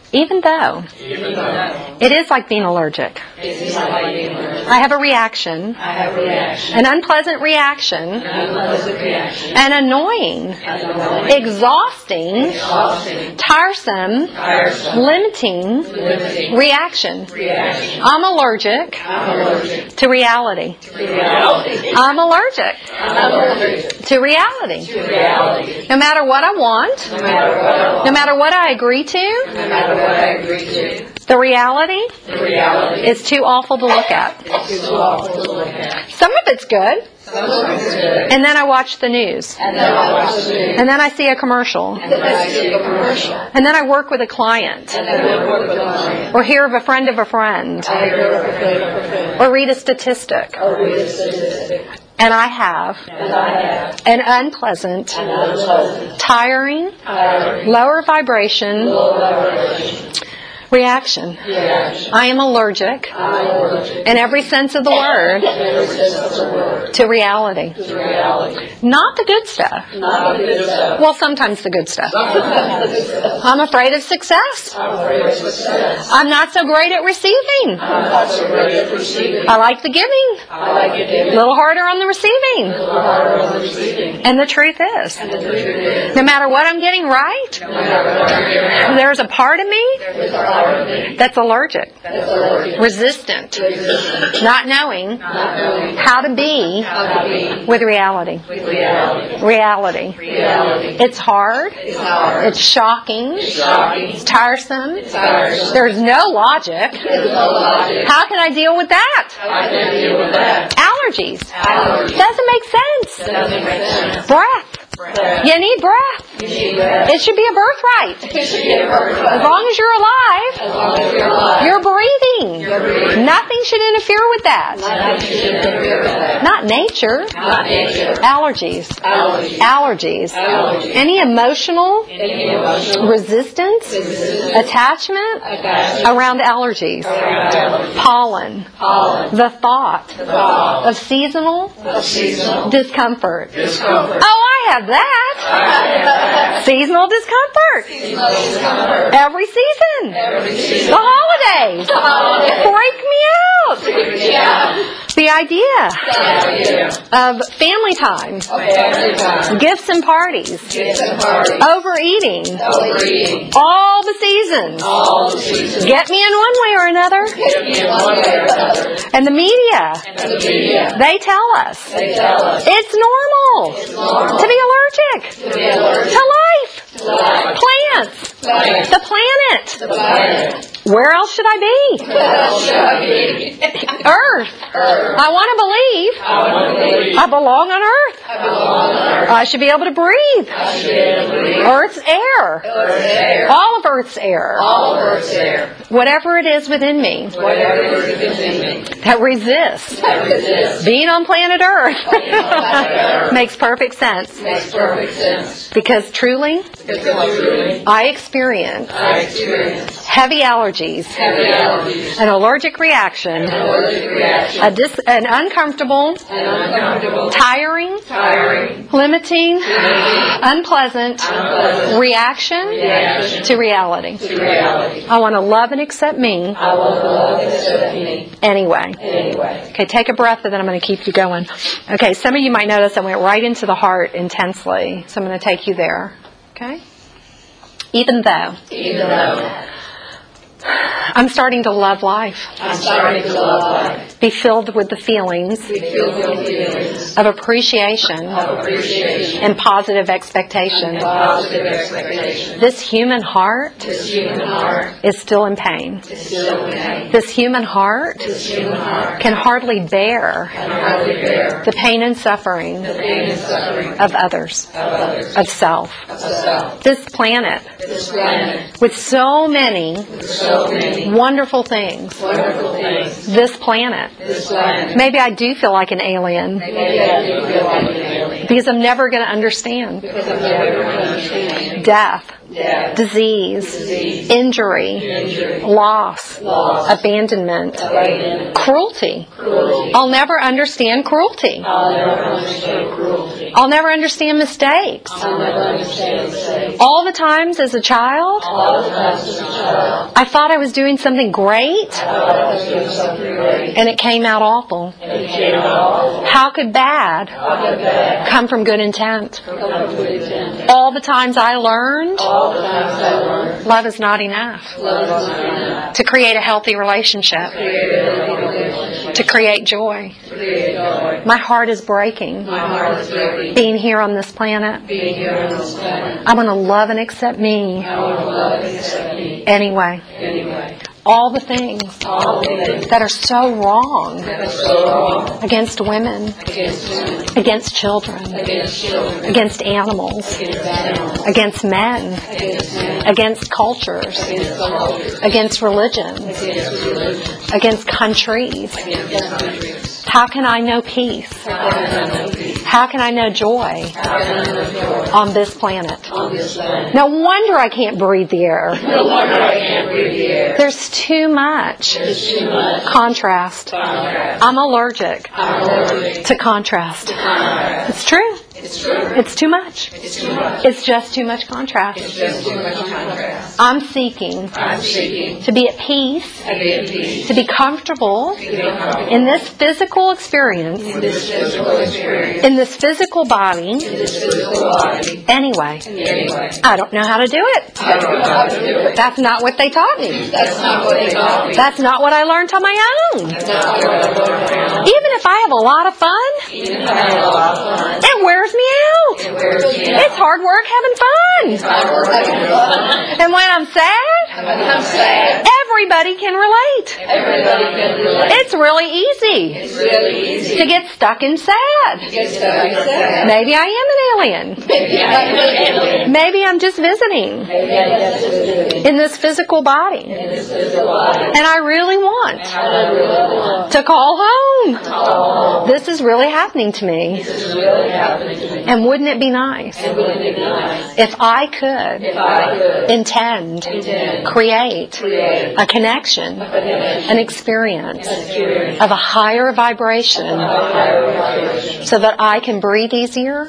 Even though it is like being allergic. I have a reaction, an unpleasant reaction, an annoying, exhausting, tiresome, limiting reaction. I'm allergic to reality. I'm allergic to reality. No matter what I want, no matter what I agree to, the reality is too awful to look at. Some of it's good. And then I watch the news. And then I see a commercial. And then I work with a client. Or hear of a friend of a friend. Or read a statistic. And I have an unpleasant, tiring, lower vibration reaction. I am allergic, in every sense of the word, to reality. Not the good stuff. Well, sometimes the good stuff. I'm afraid of success. I'm not so great at receiving. I like the giving. A little harder on the receiving. And the truth is, no matter what I'm getting right, there's a part of me that's allergic, resistant, not knowing how to be with reality. Reality. It's hard. It's shocking. It's tiresome. There's no logic. How can I deal with that? Allergies. Doesn't make sense. Breath. You need breath. It should be a birthright. As long as you're alive, you're breathing. Nothing should interfere with that. Not nature. Allergies. Any emotional resistance, attachment around allergies. Pollen. The thought of seasonal discomfort. Oh, I have that. Seasonal discomfort. Every season. The holidays. Freak me out. The idea of family time, gifts and parties, overeating, all the seasons, get me in one way or another. And the media, they tell us it's normal to be allergic to life, plants, the planet. Where else should I be? Earth. I want to believe I belong on Earth. I should be able to breathe. Earth's air. All of Earth's air. Whatever it is within me that resists being on planet Earth makes perfect sense. Because truly, I experience heavy allergies, an allergic reaction, an uncomfortable, tiring, limiting, unpleasant reaction to reality. I want to love and accept me anyway. Okay, take a breath and then I'm going to keep you going. Okay, some of you might notice I went right into the heart intensely, so I'm going to take you there. Okay? Even though I'm starting to love life. Be filled with the feelings of appreciation and positive expectation. This human heart is still in pain. This human heart can hardly bear the pain and suffering of others, of self. This planet, with so many wonderful things. This planet. Maybe I do feel like an alien. Because I'm never going to understand. Death. Disease. Injury. Loss. Abandonment. Cruelty. I'll never understand cruelty. I'll never understand mistakes. All the times as a child, I thought I was doing something great, and it came out awful. How could bad come from good intent? All the times I learned, love is not enough to create a healthy relationship, to create joy. My heart is breaking. Being here on this planet. I want to love and accept me. Anyway. All the things that are so wrong against women, against children, against animals, against men, against cultures, against religions, against countries. How can I know peace? How can I know joy on this planet? No wonder I can't breathe the air. There's too much contrast. I'm allergic to contrast. It's true. It's too much. It's just too much contrast. I'm seeking to be at peace, to be comfortable in this physical experience, in this physical body. Anyway, I don't know how to do it. That's not what they taught me. That's not what I learned on my own. Even if I have a lot of fun, it wears me out. It's hard work having fun. And when I'm sad, everybody can relate. It's really easy to get stuck in sad. Maybe I am an alien. Maybe I'm just visiting in this physical body. And I really want to call home. This is really happening to me. And wouldn't it be nice if I could intend, create a connection, an experience of a higher vibration so that I can breathe easier,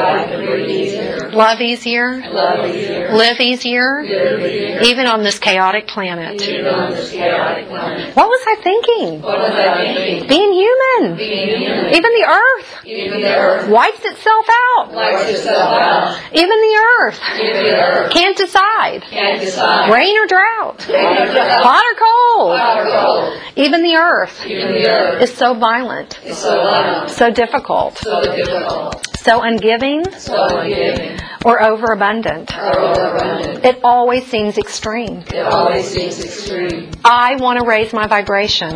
love easier, live easier, even on this chaotic planet. What was I thinking? Being human. Even the earth wipes itself out. Even the earth can't decide. Rain or drought. Hot or cold. Even the earth is so violent. So difficult. So ungiving. Or overabundant. It always seems extreme. I want to raise my vibration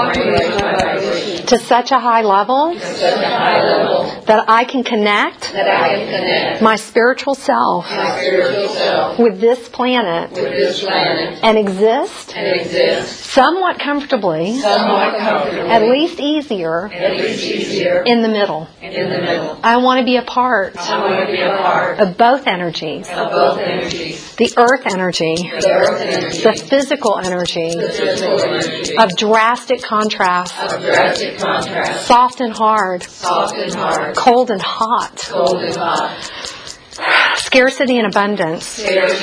to such a high level that I can connect my spiritual self with this planet and exist somewhat comfortably, at least easier, in the middle. I want to be a part of both energies. The earth energy, the physical energy of drastic contrast, soft and hard, cold and hot, scarcity and abundance.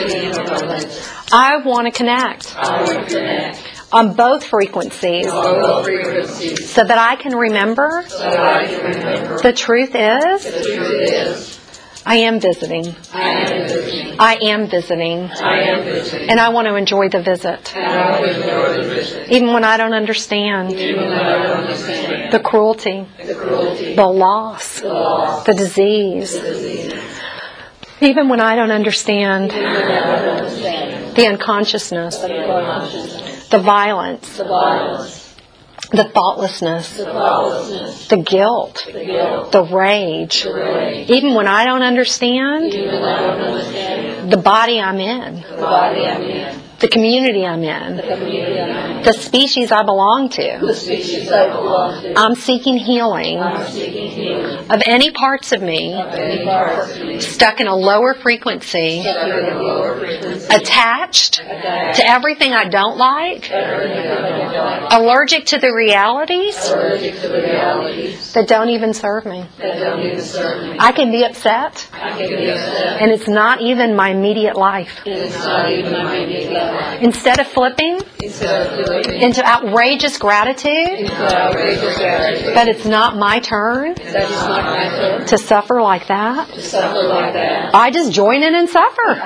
I want to connect on both frequencies so that I can remember the truth is I am visiting. I am visiting. And I want to enjoy the visit. Even when I don't understand the cruelty, the loss, the disease. Even when I don't understand the unconsciousness, the violence, the thoughtlessness, the guilt, the rage. Even when I don't understand the body I'm in. the community I'm in, the species I belong to. I'm seeking healing of any parts of me stuck in a lower frequency, attached to everything I don't like, allergic to the realities that don't even serve me. I can be upset, and it's not even my immediate life. Instead of flipping into outrageous gratitude that it's not my turn to suffer like that, I just join in and suffer.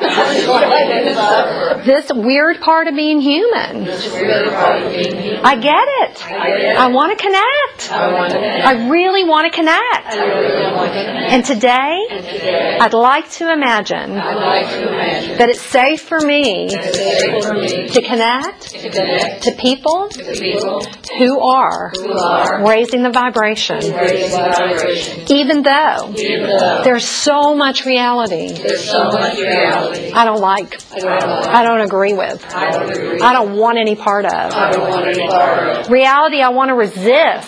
This weird part of being human. I get it. I want to connect. I really want to connect. And today, I'd like to imagine that it's safe for me to connect to people who are raising the vibration, even though there's so much reality I don't like, I don't agree with, I don't want any part of. Reality I want to resist,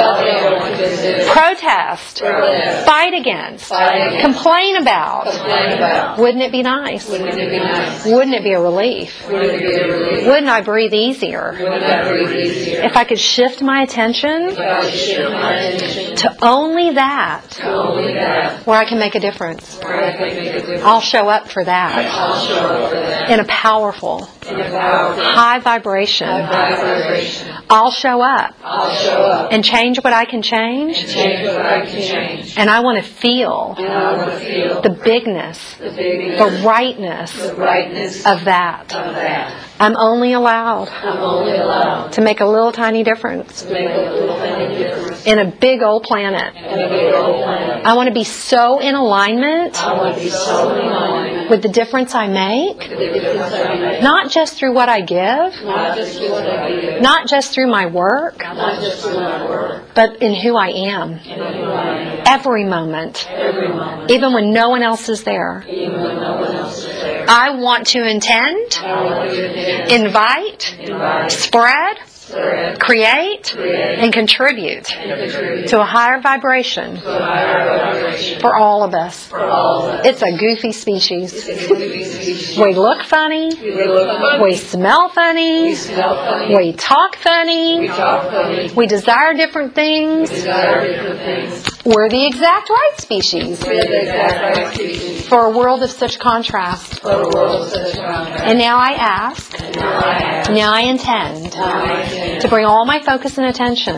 protest, fight against, complain about. Wouldn't it be nice? Wouldn't it be a relief? Wouldn't I breathe easier if I could shift my attention to only that where I can make a difference? I'll show up for that in a powerful, high vibration. I'll show up and change what I can change, and I want to feel the bigness, the rightness of that. I'm only allowed to make a little tiny difference in a big old planet. I want to be so in alignment with the difference I make, not just through what I give, not just through my work, but in who I am. Every moment, even when no one else is there. I want to intend, invite, spread, create, and contribute to a higher vibration for all of us. It's a goofy species. We look funny, we smell funny, we talk funny, we desire different things. We're the exact right species for a world of such contrast. And now I ask, now I intend to bring all my focus and attention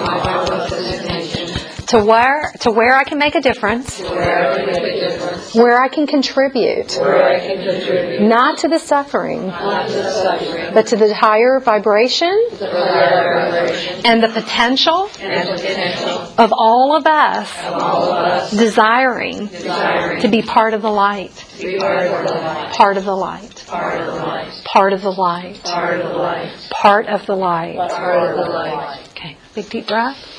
to where I can make a difference, where I can contribute, not to the suffering, but to the higher vibration and the potential of all of us desiring to be part of the light. Part of the light. Part of the light. Part of the light. Okay, big deep breath.